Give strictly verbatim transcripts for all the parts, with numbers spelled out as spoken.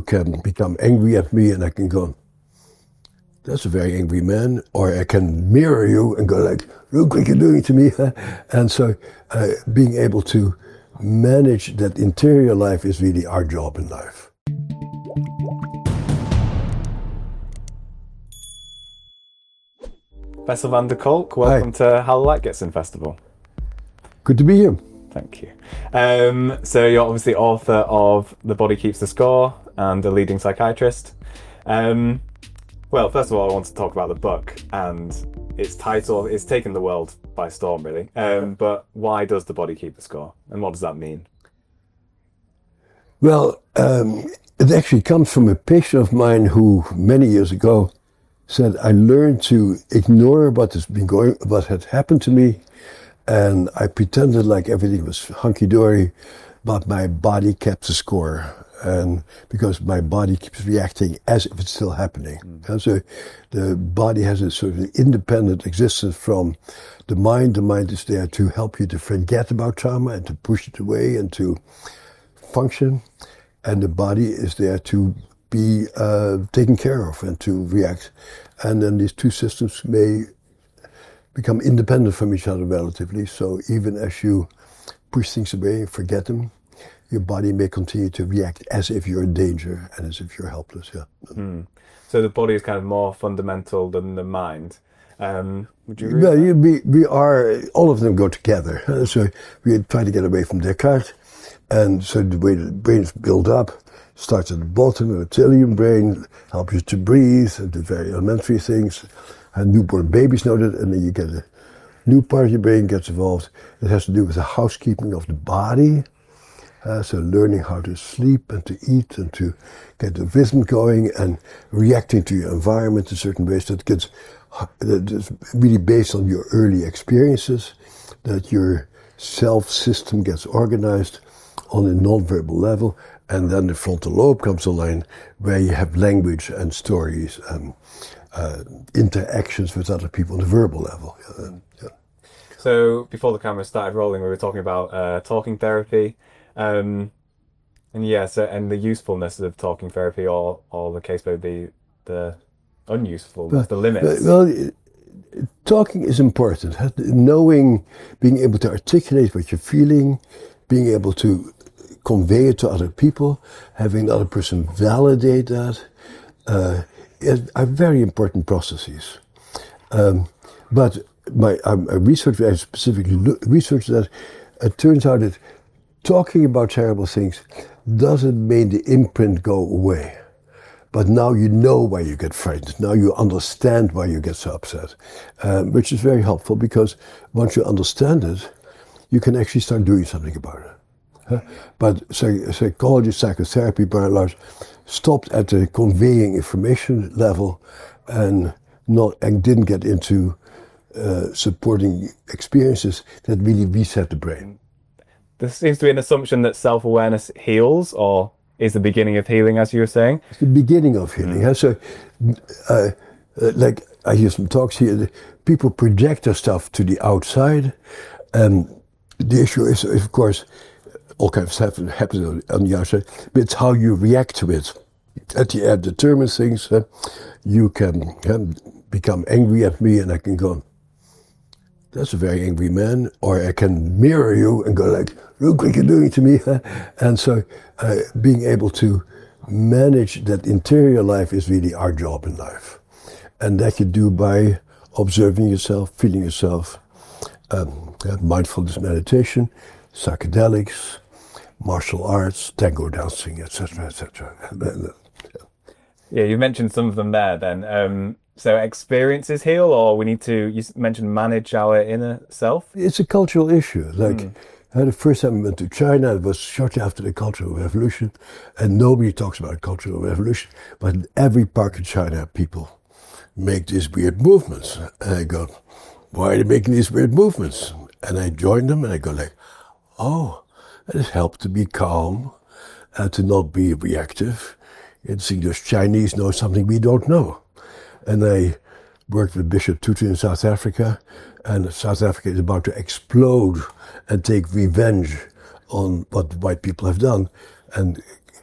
can become angry at me and I can go, that's a very angry man, or I can mirror you and go like, look what you're doing to me. And so uh, being able to manage that interior life is really our job in life. Bessel van der Kolk, welcome Hi. to How the Light Gets In Festival. Good to be here. Thank you. Um, so you're obviously author of The Body Keeps the Score and a leading psychiatrist. Um, well, first of all, I want to talk about the book and its title. It's taken the world by storm, really. Um, but why does the body keep the score? And what does that mean? Well, um, it actually comes from a patient of mine who many years ago said, I learned to ignore what has been going, what had happened to me, and I pretended like everything was hunky-dory, but my body kept the score, and because my body keeps reacting as if it's still happening. Mm. And so the body has a sort of independent existence from the mind. The mind is there to help you to forget about trauma and to push it away and to function, and the body is there to be uh, taken care of and to react. And then these two systems may become independent from each other relatively. So even as you push things away and forget them, your body may continue to react as if you're in danger and as if you're helpless. Yeah. Mm. So the body is kind of more fundamental than the mind. Um, would you agree? Well, you, we, we are, all of them go together. So we try to get away from Descartes. And so the way the brain is built up starts at the bottom, the reptilian brain, helps you to breathe, and the very elementary things. And newborn babies know that, and then you get a new part of your brain gets involved. It has to do with the housekeeping of the body. Uh, so learning how to sleep and to eat and to get the rhythm going and reacting to your environment in certain ways that gets that's really based on your early experiences, that your self-system gets organized on a non-verbal level, and then the frontal lobe comes online where you have language and stories and uh, interactions with other people on the verbal level. Yeah, yeah. So before the camera started rolling, we were talking about uh, talking therapy, um, and yeah, so and the usefulness of talking therapy, or or the case may be the unusefulness, well, the limits. Well, talking is important. Knowing, being able to articulate what you're feeling, being able to convey it to other people, having the other person validate that, uh, are very important processes. Um, but my um, research, I specifically look, researched that it turns out that talking about terrible things doesn't make the imprint go away. But now you know why you get frightened. Now you understand why you get so upset, um, which is very helpful because once you understand it, you can actually start doing something about it. Huh? But psych- psychology, psychotherapy, by and large, stopped at the conveying information level and not and didn't get into uh, supporting experiences that really reset the brain. There seems to be an assumption that self-awareness heals, or is the beginning of healing, as you were saying? It's the beginning of healing. Mm. So, uh, uh, like I hear some talks here, people project their stuff to the outside, and the issue is, of course, all kinds of stuff happens on the outside, but it's how you react to it. At the end, determines things. Uh, you can um, become angry at me, and I can go, that's a very angry man, or I can mirror you and go like, look what you're doing to me. And so uh, being able to manage that interior life is really our job in life. And that you do by observing yourself, feeling yourself, um, mindfulness meditation, psychedelics, martial arts, tango dancing, et cetera, et cetera. Yeah, you mentioned some of them there then. Um, so experiences heal, or we need to, you mentioned manage our inner self? It's a cultural issue. Like, mm. uh, the first time I went to China, it was shortly after the Cultural Revolution, and nobody talks about Cultural Revolution, but in every park in China, people make these weird movements. And I go, why are they making these weird movements? And I join them, and I go like, oh, it has helped to be calm, and to not be reactive. And see, those Chinese know something we don't know. And I worked with Bishop Tutu in South Africa, and South Africa is about to explode and take revenge on what white people have done. And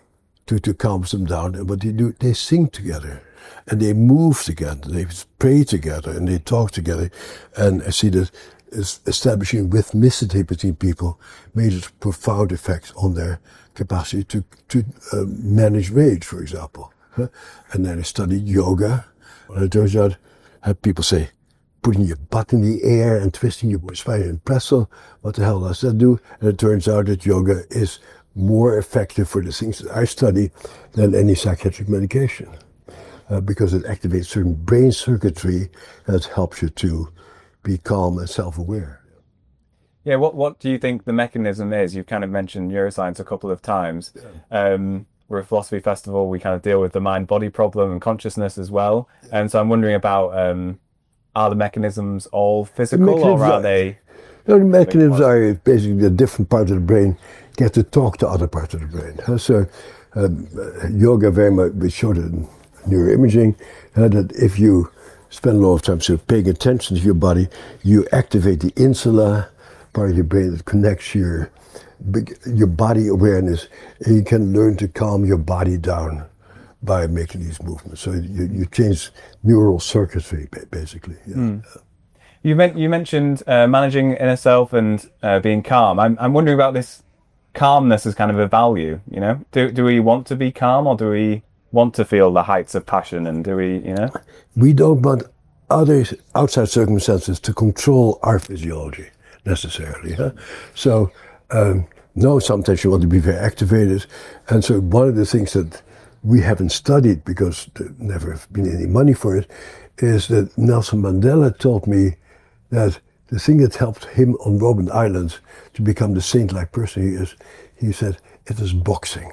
to, to calm them down. And what they do, they sing together. And they move together, they pray together, and they talk together. And I see that establishing rhythmicity between people made a profound effect on their capacity to, to uh, manage rage, for example. Huh? And then I studied yoga. And it turns out, have people say, putting your butt in the air and twisting your spine in pretzel, what the hell does that do? And it turns out that yoga is more effective for the things that I study than any psychiatric medication. Uh, because it activates certain brain circuitry that helps you to be calm and self-aware. Yeah, what what do you think the mechanism is? You've kind of mentioned neuroscience a couple of times. Yeah. Um, we're a philosophy festival. We kind of deal with the mind-body problem and consciousness as well. And so I'm wondering about, um, are the mechanisms all physical mechanisms or are, are they... No, the mechanisms are basically a different part of the brain get to talk to other parts of the brain. So um, yoga very much, we showed it in neuroimaging, uh, that if you spend a lot of time sort of paying attention to your body, you activate the insula, part of your brain that connects your your body awareness, and you can learn to calm your body down by making these movements. So you, you change neural circuitry, basically. Yeah. Mm. You, meant, you mentioned uh, managing inner self and uh, being calm. I'm, I'm wondering about this calmness as kind of a value, you know? Do, do we want to be calm, or do we want to feel the heights of passion, and do we, you know? We don't want other outside circumstances to control our physiology, necessarily. Huh? So, um, no, sometimes you want to be very activated. And so one of the things that we haven't studied, because there never have been any money for it, is that Nelson Mandela told me that the thing that helped him on Robben Island to become the saint-like person he is, he said, it is boxing.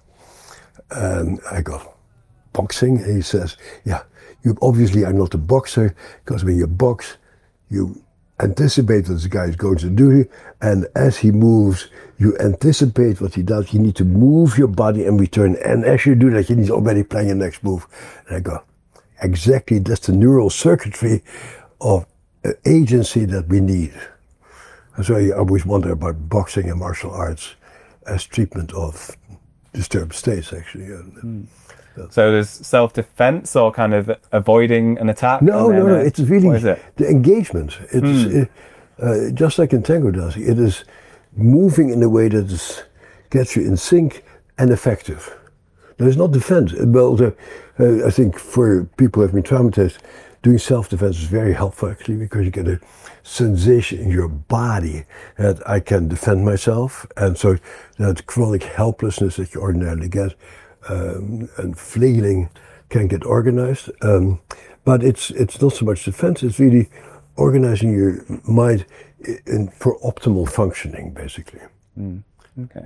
And I go, boxing? And he says, yeah, you obviously are not a boxer, because when you box, you anticipate what the guy is going to do, and as he moves, you anticipate what he does. You need to move your body and return, and as you do that, you need to already plan your next move. And I go, exactly, that's the neural circuitry of agency that we need. And so I always wonder about boxing and martial arts as treatment of disturbed states, actually. Mm. So there's self-defense or kind of avoiding an attack? No, no, no. Uh, it's really it? the engagement. It's mm. it, uh, just like in tango dancing. It is moving in a way that is, gets you in sync and effective. There's not defense. Well, the, uh, I think for people who have been traumatized, doing self-defense is very helpful, actually, because you get a sensation in your body that I can defend myself, and so that chronic helplessness that you ordinarily get um, and flailing can get organized. Um, but it's it's not so much defense; it's really organizing your mind in, for optimal functioning, basically. Mm. Okay.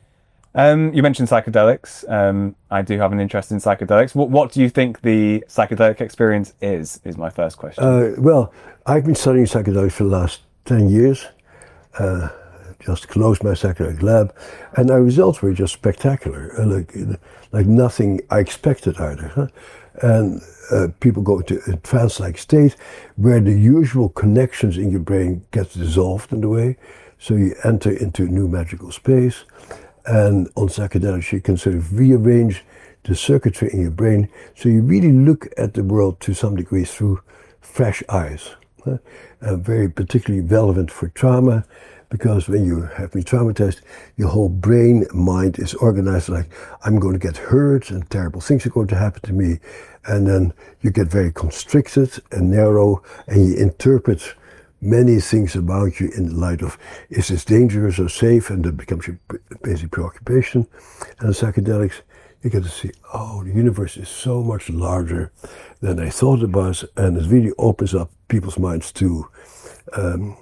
Um, you mentioned psychedelics. Um, I do have an interest in psychedelics. What, what do you think the psychedelic experience is, is my first question. Uh, well, I've been studying psychedelics for the last ten years. Uh, just closed my psychedelic lab, and our results were just spectacular, uh, like, like nothing I expected either. Huh? And uh, people go into a trance-like state where the usual connections in your brain get dissolved in a way, so you enter into a new magical space. And on psychedelics, you can sort of rearrange the circuitry in your brain, so you really look at the world to some degree through fresh eyes. Uh, and very particularly relevant for trauma, because when you have been traumatized, your whole brain, mind is organized like, I'm going to get hurt and terrible things are going to happen to me. And then you get very constricted and narrow, and you interpret many things about you in the light of, is this dangerous or safe? And that becomes your basic preoccupation. And in psychedelics, you get to see, oh, the universe is so much larger than I thought it was, and it really opens up people's minds to um,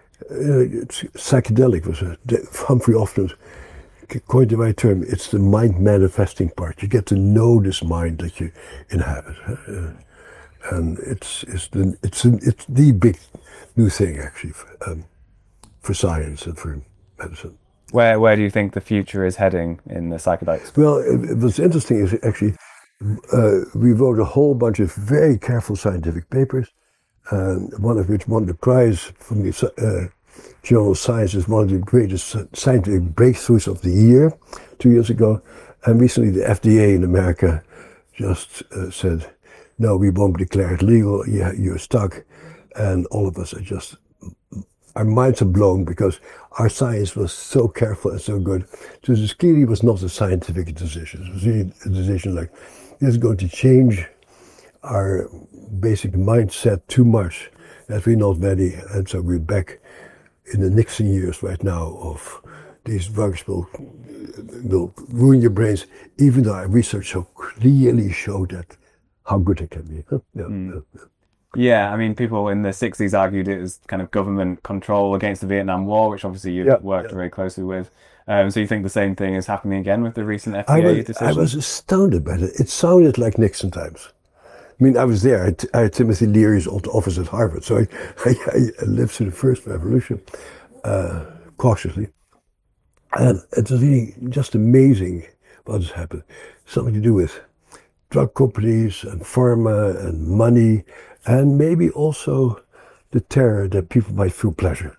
uh, psychedelic was a, Humphrey Often coined the right term. It's the mind manifesting part. You get to know this mind that you inhabit, uh, and it's it's the it's it's the big new thing actually for, um, for science and for medicine. Where where do you think the future is heading in the psychedelics? Well, it, what's interesting is actually uh, we wrote a whole bunch of very careful scientific papers, um, one of which won the prize from the uh, journal Science as one of the greatest scientific breakthroughs of the year, two years ago. And recently the F D A in America just uh, said, no, we won't declare it legal, yeah, you're stuck. And all of us are just, our minds are blown because our science was so careful and so good. So this clearly was not a scientific decision. It was really a decision like, this is going to change our basic mindset too much that we're not ready. And so we're back in the Nixon years right now of these drugs will, will ruin your brains, even though our research so clearly showed that how good it can be. Huh? Yeah, mm. yeah. Yeah, I mean, people in the sixties argued it was kind of government control against the Vietnam War, which obviously you've yeah, worked yeah. very closely with. Um, so you think the same thing is happening again with the recent F D A I was, decision? I was astounded by it. It sounded like Nixon times. I mean, I was there. I, I had Timothy Leary's old office at Harvard, so I, I, I lived through the first revolution uh, cautiously. And it was really just amazing what has happened. Something to do with drug companies and pharma and money, and maybe also the terror that people might feel pleasure.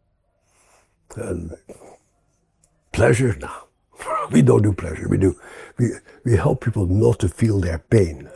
And pleasure? No, we don't do pleasure. We do. We we help people not to feel their pain,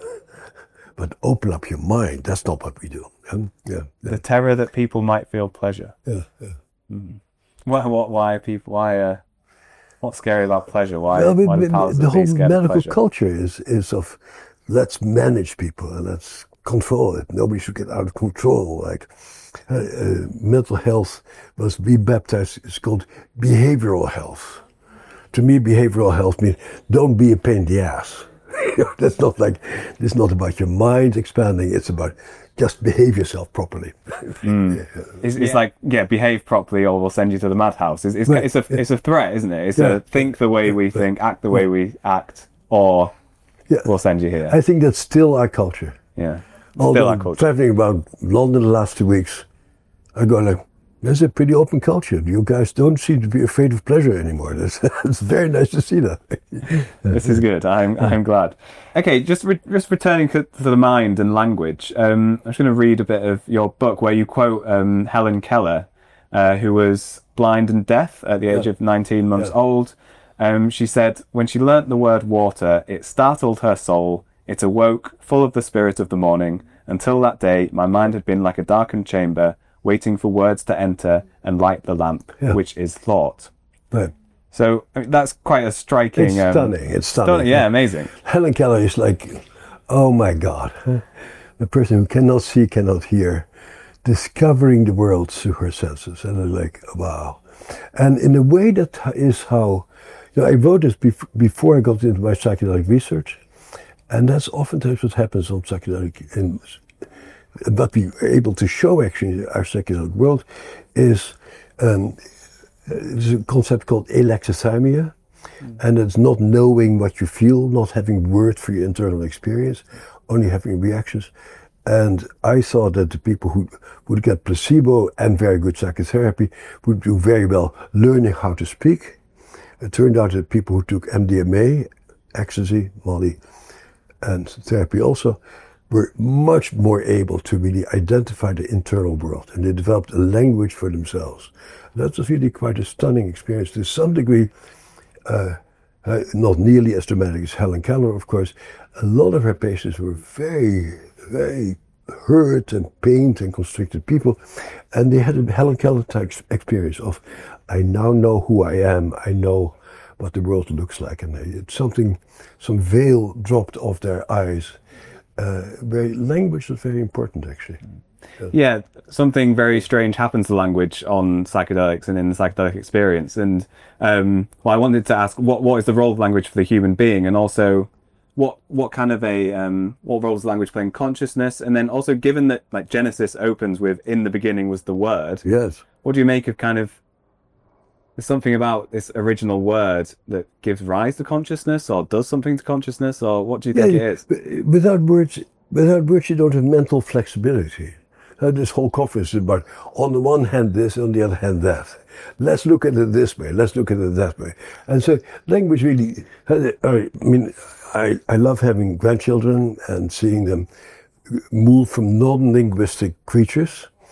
but open up your mind. That's not what we do. Um, yeah, yeah. The terror that people might feel pleasure. Yeah, yeah. Mm. Why? What? Why people? Why? Uh, what's scary about pleasure? Why? Well, why we, do powers the that be whole scared of medical pleasure? culture is is of let's manage people and let's control it. Nobody should get out of control. Like uh, uh, mental health was rebaptized. It's called behavioral health. To me, behavioral health means don't be a pain in the ass. That's not like, it's not about your mind expanding. It's about just behave yourself properly. Mm. Yeah. It's, it's yeah. like, yeah, behave properly or we'll send you to the madhouse. It's, it's, Right. it's, a, yeah. it's a threat, isn't it? It's Yeah. a think the way we think, act the way we act, or Yeah. we'll send you here. I think that's still our culture. Yeah. Although Still our culture. traveling around London the last two weeks, I go like, there's a pretty open culture. You guys don't seem to be afraid of pleasure anymore. That's, it's very nice to see that. This is good. I'm I'm glad. Okay, just re- just returning to, to the mind and language. Um, I'm just going to read a bit of your book where you quote um, Helen Keller, uh, who was blind and deaf at the age Yeah. of nineteen months Yeah. old. Um, she said, when she learnt the word water, it startled her soul. It awoke, full of the spirit of the morning. Until that day, my mind had been like a darkened chamber, waiting for words to enter and light the lamp, Yeah. which is thought. Right. So I mean, that's quite a striking... It's um, stunning. It's stunning. stunning. Yeah, amazing. Helen Keller is like, oh my God, the person who cannot see, cannot hear, discovering the world through her senses. And I'm like, wow. And in a way that is how, you know, I wrote this bef- before I got into my psychedelic research. And that's oftentimes what happens on psychedelic, in, what we are able to show actually in our psychedelic world is um, there's a concept called alexithymia, mm. and it's not knowing what you feel, not having word for your internal experience, only having reactions. And I thought that the people who would get placebo and very good psychotherapy would do very well learning how to speak. It turned out that people who took M D M A, ecstasy, Molly, and therapy also, were much more able to really identify the internal world, and they developed a language for themselves. That was really quite a stunning experience. To some degree, uh, uh, not nearly as dramatic as Helen Keller, of course. A lot of her patients were very, very hurt and pained and constricted people, and they had a Helen Keller type experience of, I now know who I am, I know what the world looks like, and it's something, some veil dropped off their eyes. Uh, very language is very important, actually. Yeah. yeah, something very strange happens to language on psychedelics and in the psychedelic experience. And um, well, I wanted to ask, what what is the role of language for the human being, and also what what kind of a um, what role does language play in consciousness? And then also, given that like Genesis opens with "in the beginning was the Word," yes, what do you make of kind of there's something about this original word that gives rise to consciousness, or does something to consciousness, or what do you think yeah, it is? Without words, without words, you don't have mental flexibility. Uh, this whole conference is about, on the one hand this, on the other hand that. Let's look at it this way, let's look at it that way. And so language really, I mean, I, I love having grandchildren and seeing them move from non-linguistic creatures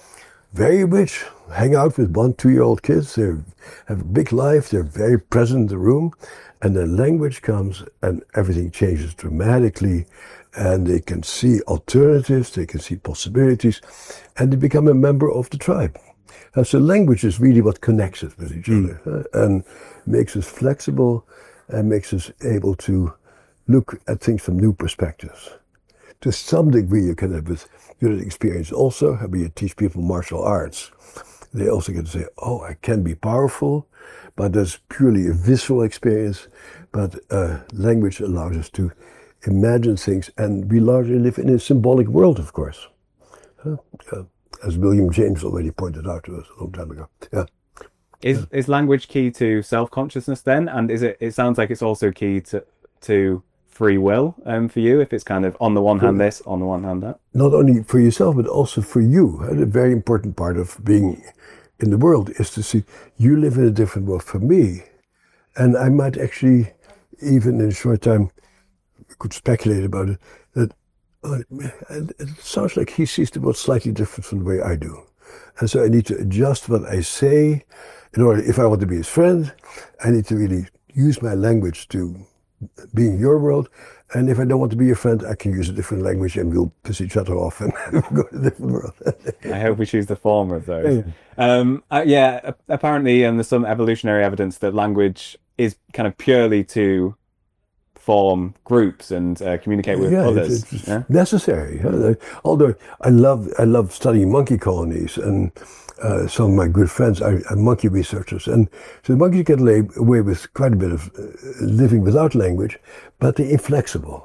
very rich, hang out with one, two-year-old kids. They have a big life. They're very present in the room. And then language comes and everything changes dramatically. And they can see alternatives. They can see possibilities. And they become a member of the tribe. And so language is really what connects us with each mm. other. Uh, and makes us flexible and makes us able to look at things from new perspectives. To some degree, you can have with good experience also, when you teach people martial arts. They also get to say, oh, I can be powerful, but that's purely a visceral experience. But uh, language allows us to imagine things, and we largely live in a symbolic world, of course. Uh, uh, as William James already pointed out to us a long time ago. Yeah. Is yeah. is language key to self-consciousness then? And is it, it sounds like it's also key to, to free will um, for you, if it's kind of on the one hand this, on the one hand that? Not only for yourself, but also for you. And a very important part of being in the world is to see you live in a different world from me. And I might actually, even in a short time, could speculate about it, that uh, it sounds like he sees the world slightly different from the way I do. And so I need to adjust what I say in order, if I want to be his friend, I need to really use my language to be in your world, and if I don't want to be your friend, I can use a different language and we'll piss each other off and go to a different world. I hope we choose the former of those. Yeah, um, uh, yeah apparently um, there's some evolutionary evidence that language is kind of purely to form groups and uh, communicate with yeah, others. It's, it's yeah? necessary. Huh? Although I love, I love studying monkey colonies, and Uh, some of my good friends are, are monkey researchers, and so the monkeys get away with quite a bit of uh, living without language, but they're inflexible.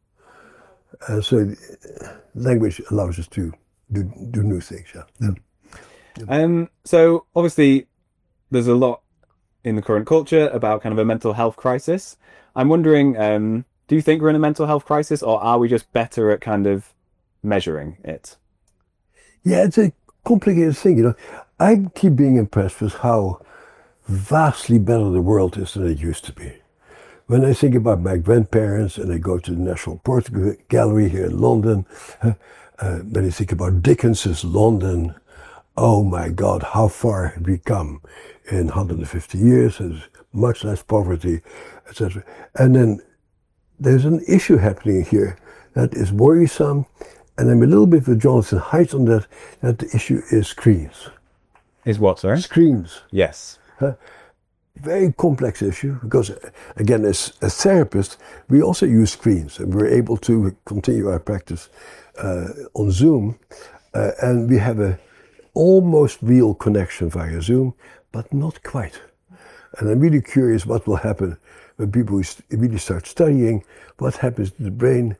Uh, so uh, language allows us to do, do new things. Yeah. yeah. yeah. Um. So obviously, there's a lot in the current culture about kind of a mental health crisis. I'm wondering, um, do you think we're in a mental health crisis, or are we just better at kind of measuring it? Yeah, it's a complicated thing, you know. I keep being impressed with how vastly better the world is than it used to be. When I think about my grandparents and I go to the National Portrait Gallery here in London, uh, uh, when I think about Dickens's London, oh my God, how far have we come in one hundred fifty years? There's much less poverty, et cetera. And then there's an issue happening here that is worrisome. And I'm a little bit with Jonathan Haidt on that, that the issue is screens. Is what, sorry? Screens. Yes. Uh, very complex issue, because again, as a therapist, we also use screens, and we're able to continue our practice uh, on Zoom, uh, and we have a almost real connection via Zoom, but not quite. And I'm really curious what will happen when people really start studying what happens to the brain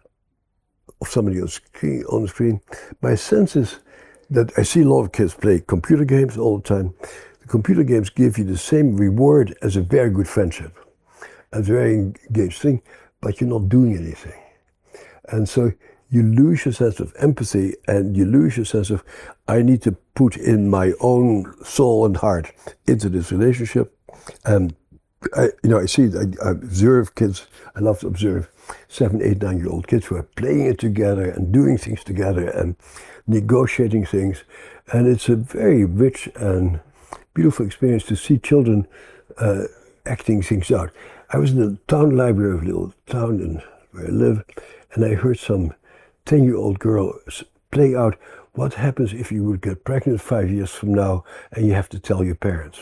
of somebody on screen, on the screen. My sense is that I see a lot of kids play computer games all the time. The computer games give you the same reward as a very good friendship, a very engaged thing, but you're not doing anything. And so you lose your sense of empathy, and you lose your sense of, I need to put in my own soul and heart into this relationship. And I, you know, I see, I, I observe kids, I love to observe seven, eight, nine-year-old kids who are playing it together and doing things together and negotiating things. And it's a very rich and beautiful experience to see children uh, acting things out. I was in the town library of a little town in where I live, and I heard some ten-year-old girl play out what happens if you would get pregnant five years from now and you have to tell your parents.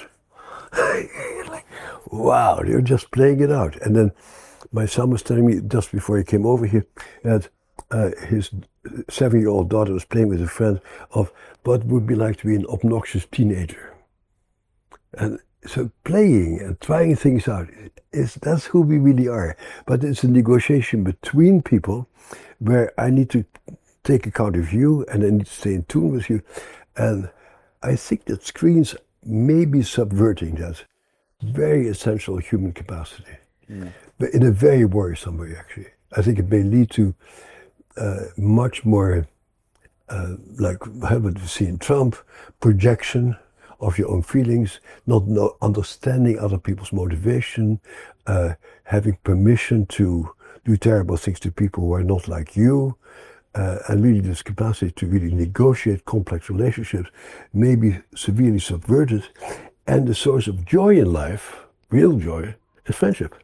Like, wow, they're just playing it out. And then my son was telling me just before he came over here that uh, his seven-year-old daughter was playing with a friend of what it would be like to be an obnoxious teenager. And so playing and trying things out, is that's who we really are. But it's a negotiation between people where I need to take account of you and I need to stay in tune with you. And I think that screens may be subverting that very essential human capacity. Mm. But in a very worrisome way, actually. I think it may lead to uh, much more, uh, like what we see in Trump, projection of your own feelings, not know, understanding other people's motivation, uh, having permission to do terrible things to people who are not like you, uh, and really this capacity to really negotiate complex relationships may be severely subverted, and the source of joy in life, real joy, is friendship.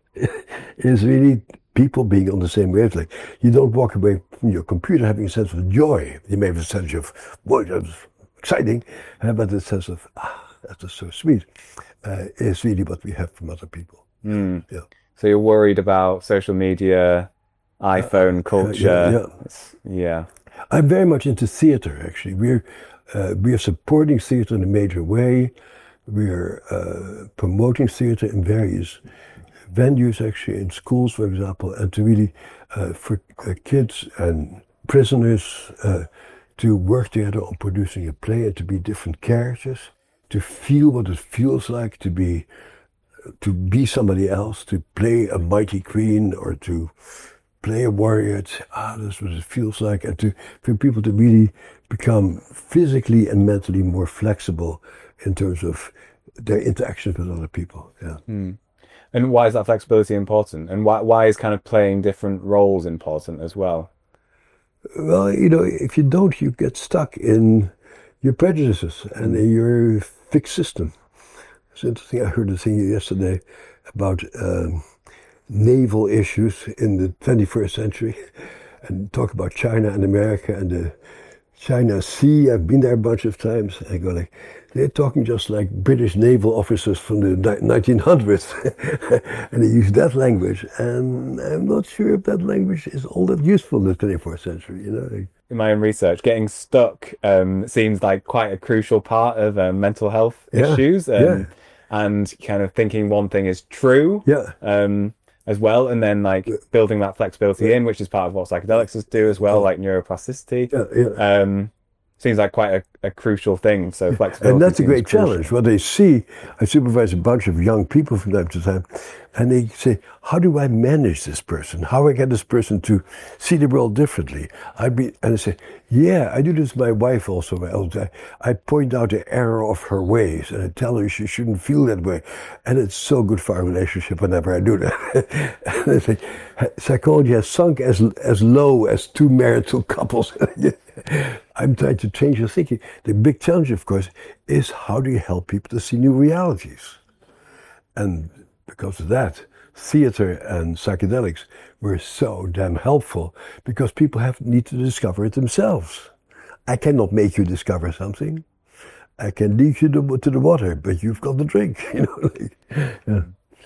Is really people being on the same wavelength. You don't walk away from your computer having a sense of joy. You may have a sense of, boy, that's exciting, uh, but the sense of, ah, that's just so sweet, uh, is really what we have from other people. Mm. Yeah. So you're worried about social media, iPhone uh, culture. Uh, yeah, yeah. yeah. I'm very much into theater, actually. We're, uh, we are supporting theater in a major way. We're uh, promoting theater in various venues, actually, in schools, for example, and to really, uh, for uh, kids and prisoners uh, to work together on producing a play and to be different characters, to feel what it feels like to be to be somebody else, to play a mighty queen or to play a warrior. It's, ah, that's what it feels like, and to for people to really become physically and mentally more flexible in terms of their interactions with other people. Yeah. Mm. And why is that flexibility important? And why why is kind of playing different roles important as well? Well, you know, if you don't, you get stuck in your prejudices and in your fixed system. It's interesting. I heard a thing yesterday about um, naval issues in the twenty-first century, and talk about China and America and the China Sea. I've been there a bunch of times. I go like, they're talking just like British naval officers from the nineteen hundreds. And they use that language. And I'm not sure if that language is all that useful in the twenty-fourth century, you know. In my own research, getting stuck um, seems like quite a crucial part of um, mental health yeah. issues. Um, yeah. And kind of thinking one thing is true. Yeah. Um, as well, and then like building that flexibility yeah. in, which is part of what psychedelics do as well, like neuroplasticity. Yeah, yeah. Um, seems like quite a, a crucial thing. So flexibility, and that's a great crucial. challenge. What they see, I supervise a bunch of young people from time to time, and they say, "How do I manage this person? How do I get this person to see the world differently?" I be and I say, "Yeah, I do this with my wife also. I, I point out the error of her ways, and I tell her she shouldn't feel that way, and it's so good for our relationship whenever I do that." And I say, psychology has sunk as as low as two marital couples. I'm trying to change your thinking. The big challenge, of course, is how do you help people to see new realities? And because of that, theater and psychedelics were so damn helpful because people have need to discover it themselves. I cannot make you discover something. I can lead you to, to the water, but you've got the drink. You know. Like, yeah.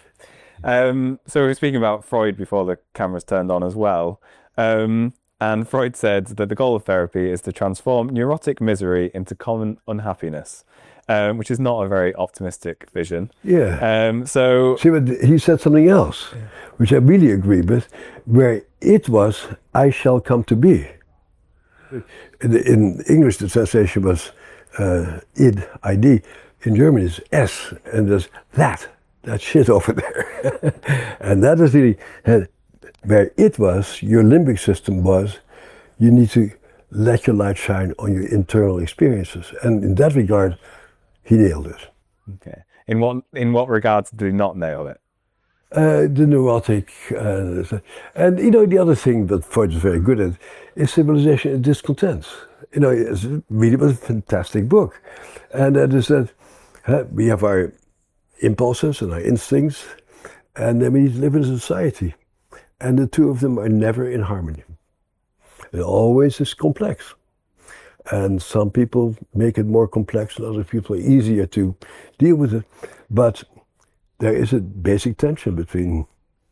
Um, so we were speaking about Freud before the cameras turned on as well. Um, And Freud said that the goal of therapy is to transform neurotic misery into common unhappiness, um, which is not a very optimistic vision. Yeah. Um, so See, but he said something else, yeah. which I really agree with, where it was, I shall come to be. In, in English, the translation was uh, id, id. In German, it's S, and there's that, that shit over there. And that is really... Uh, where it was, your limbic system was, you need to let your light shine on your internal experiences. And in that regard, he nailed it. Okay. In what in what regards did he not nail it? Uh, the neurotic. Uh, and, you know, the other thing that Freud is very good at is civilization and discontent. You know, it really was a fantastic book. And that is that uh, we have our impulses and our instincts, and then we need to live in a society. And the two of them are never in harmony. It always is complex. And some people make it more complex and other people are easier to deal with it. But there is a basic tension between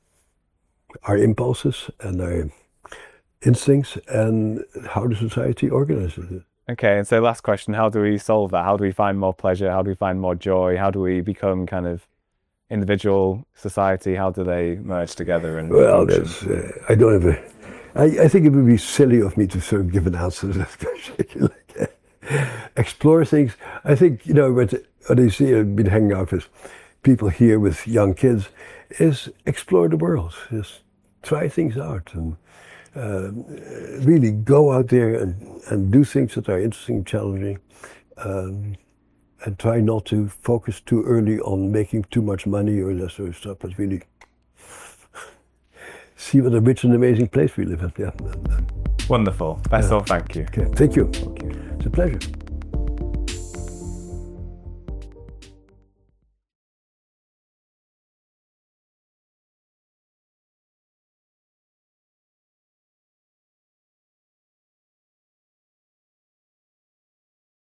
our impulses and our instincts and how the society organizes it. Okay, and so last question, how do we solve that? How do we find more pleasure? How do we find more joy? How do we become kind of individual, society? How do they merge together? And well, that's, uh, I don't have a, I, I think it would be silly of me to sort of give an answer to that question. Like, uh, explore things. I think, you know, what, what I see, I've been hanging out with people here with young kids, is explore the world. Just try things out and uh, really go out there and, and do things that are interesting, challenging. Um, And try not to focus too early on making too much money or that sort of stuff, but really see what a rich and amazing place we live in. Yeah. Wonderful. Best of all, thank you. Okay, thank you. Thank you. It's a pleasure.